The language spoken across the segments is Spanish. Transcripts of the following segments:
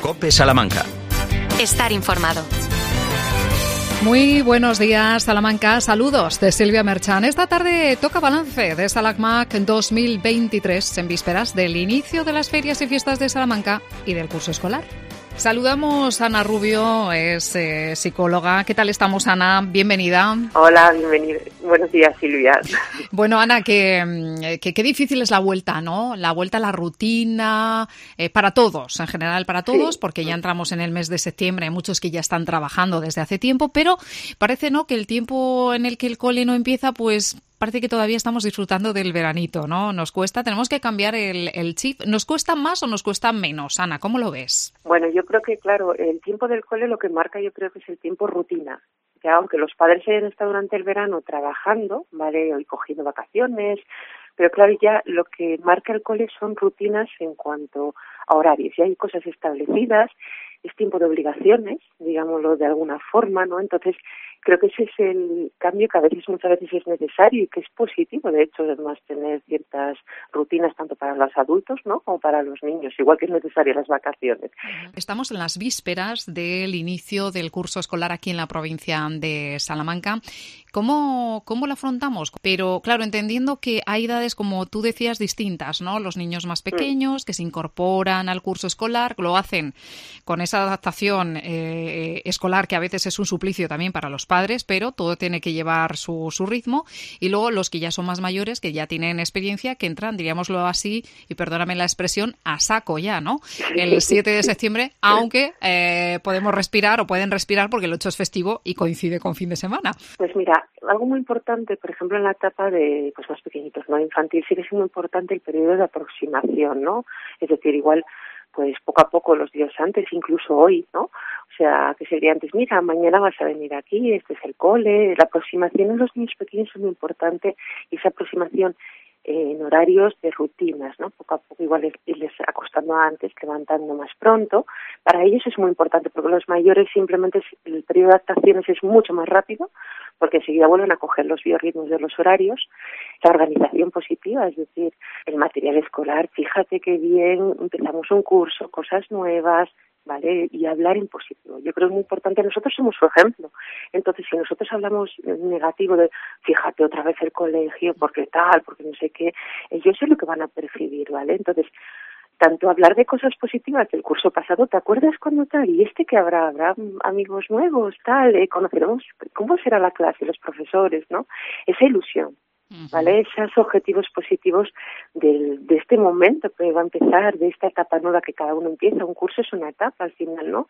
COPE Salamanca. Estar informado. Muy buenos días, Salamanca. Saludos de Silvia Merchan. Esta tarde toca balance de Salacmac 2023 en vísperas del inicio de las ferias y fiestas de Salamanca y del curso escolar. Saludamos a Ana Rubio, es psicóloga. ¿Qué tal estamos, Ana? Bienvenida. Hola, bienvenida. Buenos días, Silvia. Bueno, Ana, qué difícil es la vuelta, ¿no? La vuelta a la rutina, para todos, en general para todos, sí, porque ya entramos en el mes de septiembre, hay muchos que ya están trabajando desde hace tiempo, pero parece, ¿no?, que el tiempo en el que el cole no empieza, pues parece que todavía estamos disfrutando del veranito, ¿no? Nos cuesta, tenemos que cambiar el chip. ¿Nos cuesta más o nos cuesta menos, Ana? ¿Cómo lo ves? Bueno, yo creo que, claro, el tiempo del cole lo que marca yo creo que es el tiempo rutina. Que aunque los padres hayan estado durante el verano trabajando, ¿vale?, y cogiendo vacaciones, pero claro, ya lo que marca el cole son rutinas en cuanto a horarios. Ya hay cosas establecidas, es tiempo de obligaciones, digámoslo de alguna forma, ¿no? Entonces, creo que ese es el cambio que muchas veces es necesario y que es positivo, de hecho, además, tener ciertas rutinas tanto para los adultos, ¿no?, como para los niños, igual que es necesario las vacaciones. Estamos en las vísperas del inicio del curso escolar aquí en la provincia de Salamanca. ¿Cómo lo afrontamos? Pero, claro, entendiendo que hay edades, como tú decías, distintas, ¿no? Los niños más pequeños que se incorporan al curso escolar, lo hacen con esa adaptación escolar que a veces es un suplicio también para los padres, pero todo tiene que llevar su ritmo. Y luego los que ya son más mayores, que ya tienen experiencia, que entran, diríamoslo así, y perdóname la expresión, a saco ya, ¿no? El 7 de septiembre, aunque podemos respirar o pueden respirar porque el 8 es festivo y coincide con fin de semana. Pues mira, algo muy importante, por ejemplo, en la etapa de pues más pequeñitos, ¿no?, infantil, sí que es muy importante el periodo de aproximación, ¿no? Es decir, igual, pues poco a poco, los días antes, incluso hoy, ¿no? O sea, que sería antes, mira, mañana vas a venir aquí, este es el cole. La aproximación en los niños pequeños es muy importante, y esa aproximación en horarios de rutinas, ¿no? Poco a poco, igual irles acostando antes, levantando más pronto. Para ellos es muy importante, porque los mayores simplemente el periodo de adaptaciones es mucho más rápido, porque enseguida vuelven a coger los biorritmos de los horarios. La organización positiva, es decir, el material escolar, fíjate qué bien, empezamos un curso, cosas nuevas, ¿vale? Y hablar en positivo. Yo creo que es muy importante, nosotros somos su ejemplo. Entonces, si nosotros hablamos negativo de, fíjate otra vez el colegio, porque tal, porque no sé qué, ellos es lo que van a percibir, ¿vale? Entonces, tanto hablar de cosas positivas del curso pasado, ¿te acuerdas cuando tal? Y que habrá amigos nuevos, tal, conoceremos cómo será la clase, los profesores, ¿no? Esa ilusión, ¿vale? Esos objetivos positivos de este momento que va a empezar, de esta etapa nueva que cada uno empieza. Un curso es una etapa al final, ¿no?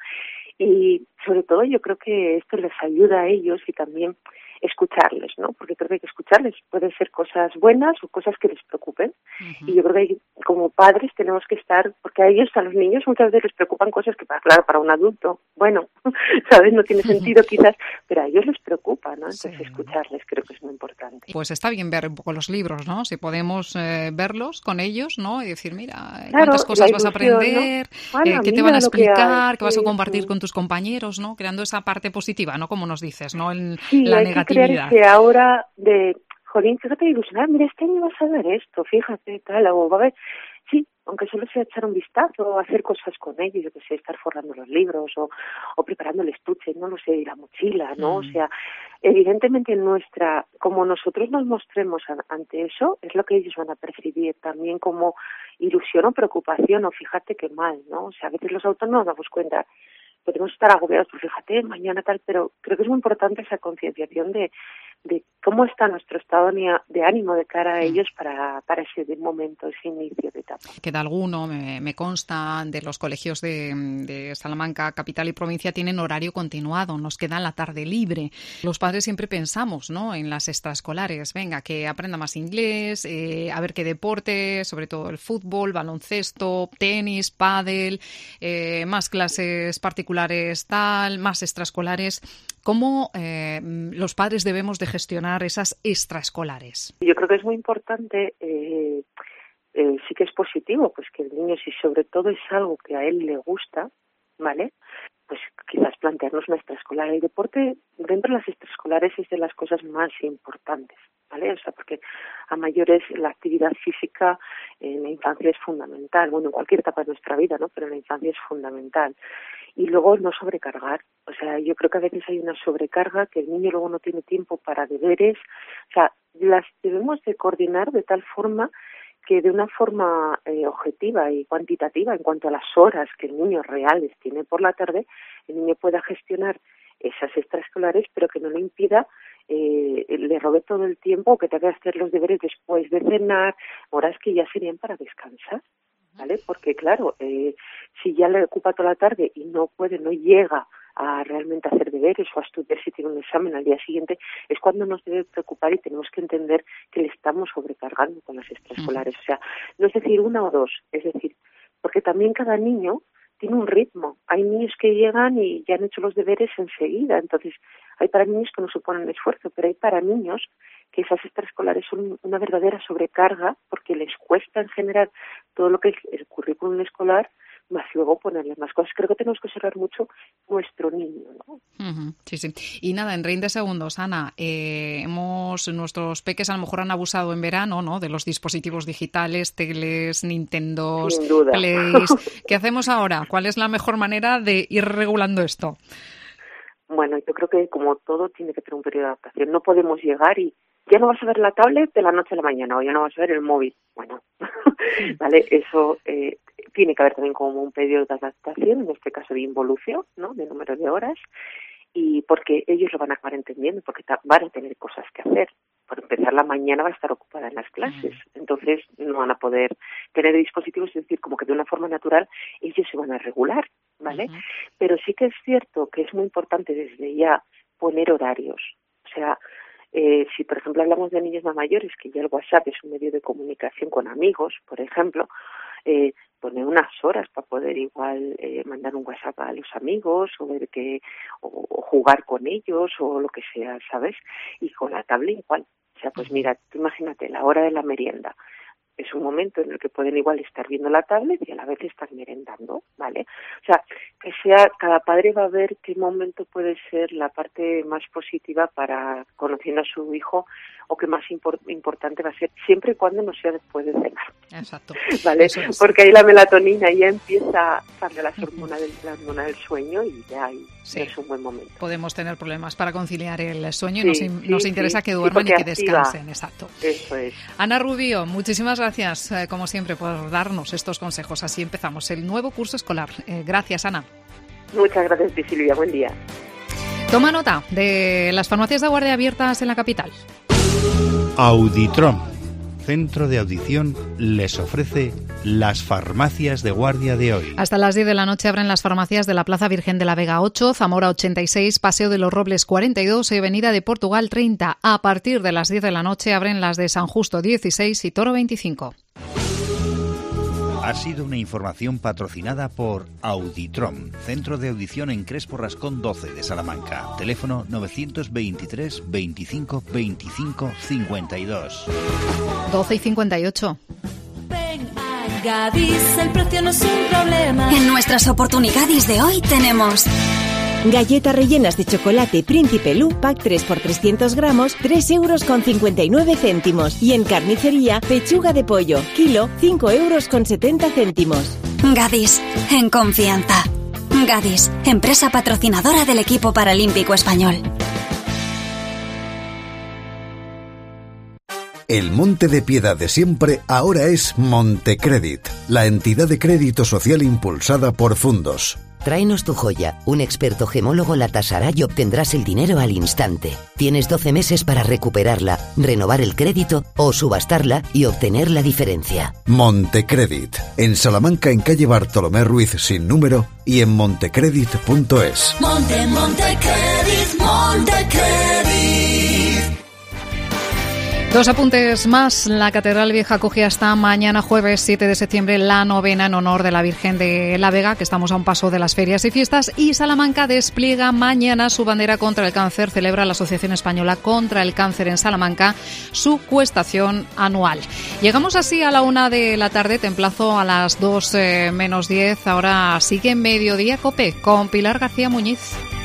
Y sobre todo yo creo que esto les ayuda a ellos y también escucharles, ¿no? Porque creo que hay que escucharles. Pueden ser cosas buenas o cosas que les preocupen. Y yo creo que como padres tenemos que estar, porque a ellos, a los niños, muchas veces les preocupan cosas que, claro, para un adulto, bueno, ¿sabes? No tiene sentido quizás, pero a ellos les preocupa, ¿no? Entonces escucharles creo que es muy importante. Pues está bien ver un poco los libros, ¿no? Si podemos verlos con ellos, ¿no? Y decir, mira, claro, cuántas cosas vas a aprender, ¿no? Bueno, qué te van a explicar, qué vas a sí, compartir con tus compañeros, ¿no? Creando esa parte positiva, ¿no? Como nos dices, ¿no? La negatividad. Crear ese ahora de, jolín, fíjate, ilusionar, mira, este año vas a ver esto, fíjate, tal, o va a ver, sí, aunque solo sea echar un vistazo, o hacer cosas con ellos, yo que sé, estar forrando los libros, o preparando el estuche, no lo sé, y la mochila, ¿no? O sea, evidentemente como nosotros nos mostremos ante eso, es lo que ellos van a percibir también como ilusión o preocupación, o fíjate qué mal, ¿no? O sea, a veces los autónomos nos damos cuenta, podemos estar agobiados, pues fíjate, mañana tal, pero creo que es muy importante esa concienciación de cómo está nuestro estado de ánimo de cara a ellos para ese momento, ese inicio de etapa. Queda alguno, me consta, de los colegios de Salamanca, capital y provincia, tienen horario continuado, nos queda la tarde libre. Los padres siempre pensamos, ¿no?, en las extraescolares, venga, que aprenda más inglés, a ver qué deporte, sobre todo el fútbol, baloncesto, tenis, pádel, más clases particulares tal, más extraescolares. ¿Cómo los padres debemos de gestionar esas extraescolares? Yo creo que es muy importante, sí que es positivo, pues que el niño, si sobre todo es algo que a él le gusta, ¿vale?, pues quizás plantearnos una extraescolar. El deporte dentro de las extraescolares es de las cosas más importantes, ¿vale? O sea, porque a mayores la actividad física en la infancia es fundamental, bueno, en cualquier etapa de nuestra vida, ¿no? Pero en la infancia es fundamental. Y luego no sobrecargar, o sea, yo creo que a veces hay una sobrecarga que el niño luego no tiene tiempo para deberes, o sea, las debemos de coordinar de tal forma que de una forma objetiva y cuantitativa en cuanto a las horas que el niño reales tiene por la tarde, el niño pueda gestionar esas extraescolares, pero que no le impida, le robe todo el tiempo o que tenga que hacer los deberes después de cenar, horas que ya serían para descansar, ¿vale? Porque claro, si ya le ocupa toda la tarde y no llega a realmente hacer deberes o a estudiar si tiene un examen al día siguiente, es cuando nos debe preocupar y tenemos que entender que le estamos sobrecargando con las extraescolares. O sea, no es decir una o dos, es decir, porque también cada niño tiene un ritmo. Hay niños que llegan y ya han hecho los deberes enseguida, entonces hay para niños que no suponen esfuerzo, pero hay para niños que esas extraescolares son una verdadera sobrecarga porque les cuesta en general todo lo que es el currículum escolar, más luego ponerle más cosas. Creo que tenemos que observar mucho nuestro niño, ¿no? Sí, sí. Y nada, en 30 segundos, Ana, nuestros peques a lo mejor han abusado en verano, ¿no? De los dispositivos digitales, teles, Nintendos, sin duda. Plays. ¿Qué hacemos ahora? ¿Cuál es la mejor manera de ir regulando esto? Bueno, yo creo que como todo tiene que tener un periodo de adaptación. No podemos llegar y ya no vas a ver la tablet de la noche a la mañana o ya no vas a ver el móvil. Bueno, vale, eso tiene que haber también como un periodo de adaptación, en este caso de involución, ¿no? De número de horas, y porque ellos lo van a acabar entendiendo, porque van a tener cosas que hacer. Por empezar, la mañana va a estar ocupada en las clases, entonces no van a poder tener dispositivos, es decir, como que de una forma natural ellos se van a regular, ¿vale? Pero sí que es cierto que es muy importante desde ya poner horarios, o sea, si por ejemplo hablamos de niños más mayores, que ya el WhatsApp es un medio de comunicación con amigos, por ejemplo, poner unas horas para poder igual mandar un WhatsApp a los amigos o ver o jugar con ellos o lo que sea, ¿sabes? Y con la tablet igual. O sea, pues mira, tú imagínate la hora de la merienda. Es un momento en el que pueden igual estar viendo la tablet y a la vez estar merendando, ¿vale? O sea, que cada padre va a ver qué momento puede ser la parte más positiva para conociendo a su hijo o qué más importante va a ser, siempre y cuando no sea después de cenar. Exacto. ¿Vale? Es. Porque ahí la melatonina ya empieza a cambiar la hormona del sueño y ya es un buen momento. Podemos tener problemas para conciliar el sueño y nos interesa que duerman y que descansen. Exacto. Eso es. Ana Rubio, muchísimas gracias, como siempre, por darnos estos consejos. Así empezamos el nuevo curso escolar. Gracias, Ana. Muchas gracias, Silvia. Buen día. Toma nota de las farmacias de guardia abiertas en la capital. Auditrom, centro de audición, les ofrece las farmacias de guardia de hoy. Hasta las 10 de la noche abren las farmacias de la Plaza Virgen de la Vega 8, Zamora 86, Paseo de los Robles 42 y Avenida de Portugal 30. A partir de las 10 de la noche abren las de San Justo 16 y Toro 25. Ha sido una información patrocinada por Auditrom, centro de audición en Crespo Rascón 12 de Salamanca. Teléfono 923 25 25 52. 12 y 58. Ven a Gadis, el precio no es un problema. En nuestras oportunidades de hoy tenemos galletas rellenas de chocolate Príncipe Lu, pack 3 por 300 gramos, 3,59 €. Y en carnicería, pechuga de pollo, kilo, 5,70 €. Gadis, en confianza. Gadis, empresa patrocinadora del equipo paralímpico español. El Monte de Piedad de siempre ahora es Montecredit, la entidad de crédito social impulsada por Fundos. Tráenos tu joya, un experto gemólogo la tasará y obtendrás el dinero al instante. Tienes 12 meses para recuperarla, renovar el crédito o subastarla y obtener la diferencia. Montecredit, en Salamanca en calle Bartolomé Ruiz sin número y en montecredit.es. Montecredit. Dos apuntes más. La Catedral Vieja acoge hasta mañana jueves 7 de septiembre la novena en honor de la Virgen de la Vega, que estamos a un paso de las ferias y fiestas, y Salamanca despliega mañana su bandera contra el cáncer. Celebra la Asociación Española contra el Cáncer en Salamanca su cuestación anual. Llegamos así a la 1 de la tarde, te emplazo a las 2 menos 10. Ahora sigue Mediodía COPE con Pilar García Muñiz.